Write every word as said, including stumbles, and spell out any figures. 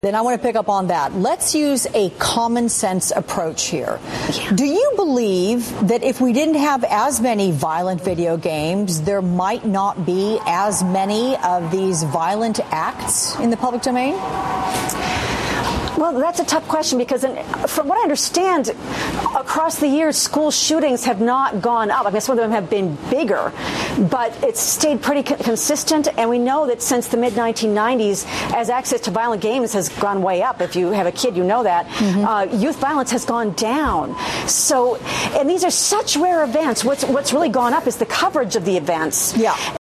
Then I want to pick up on that. Let's use a common sense approach here. Yeah. Do you believe that if we didn't have as many violent video games, there might not be as many of these violent acts in the public domain? Well, that's a tough question because in, from what I understand, across the years, school shootings have not gone up. I mean, some of them have been bigger, but it's stayed pretty co- consistent. And we know that since the mid nineteen nineties, as access to violent games has gone way up, if you have a kid, you know that, mm-hmm. uh, youth violence has gone down. So, and these are such rare events. What's, what's really gone up is the coverage of the events. Yeah.